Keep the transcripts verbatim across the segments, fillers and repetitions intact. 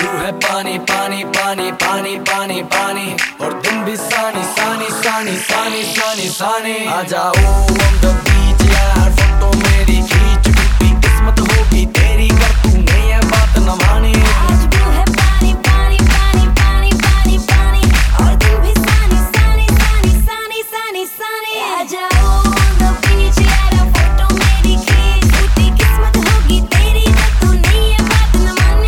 Blue है पानी पानी पानी पानी पानी पानी और दिन भी सानी सानी सानी सानी सानी सानी। आ जाओ on the beach यार, फोटो मेरी खींच, टूटी किस्मत होगी तेरी कर तूने ये बात न मानी। आज ब्लू है पानी पानी पानी पानी पानी पानी और दिन भी सानी सानी सानी सानी सानी सानी। आ जाओ on the beach यार, फोटो मेरी खींच, टूटी किस्मत होगी तेरी कर तूने ये बात न मानी।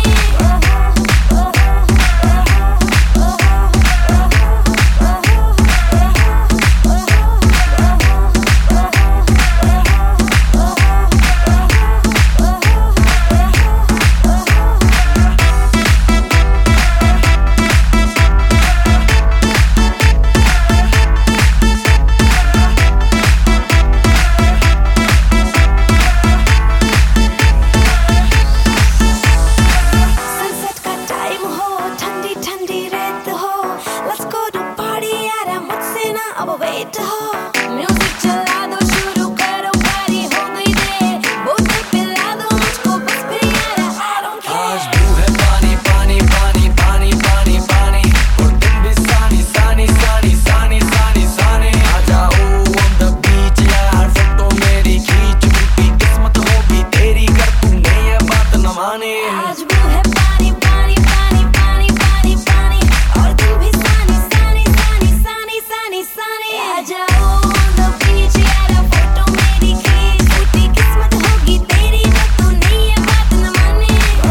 अब वेट हो, म्यूजिक चला दो, शुरू करो, पारी हो गई दे, बोतल पिला दो मुझको बस फिर यार I don't care। आज ब्लू है पानी पानी पानी पानी पानी पानी और दिन भी सानी सानी सानी सानी सानी सानी। आ जाओ on the beach यार, फोटो मेरी खींच, टूटी किस्मत होगी तेरी कर तूने ये बात न मानी। आज ब्लू है पानी पानी पानी पानी पानी पानी और दिन भी सानी सानी सानी सानी सानी सानी। आ जाओ on the beach यार, फोटो मेरी खींच, टूटी किस्मत होगी तेरी कर तूने ये बात न मानी।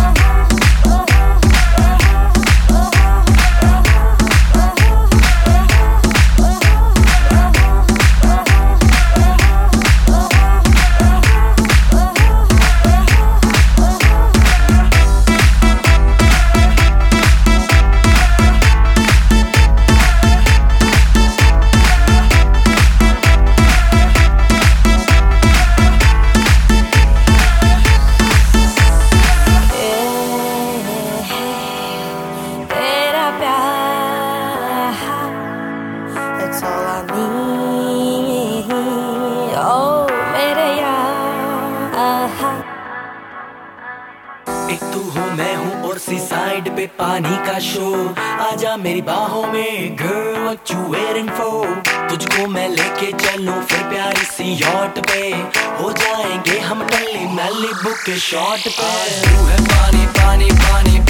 तेरा प्यार, that's all I need, oh मेरे यार। एक तू हो मैं हूँ और सी साइड पे पानी का शो, आजा मेरी बाहों में girl what you waiting for। तुझको मैं लेके चलूं फिर प्यारी सी यॉट पे, हो जाएंगे हम टल्ली मैलिबू के शॉट पे। ब्लू है पानी पानी पानी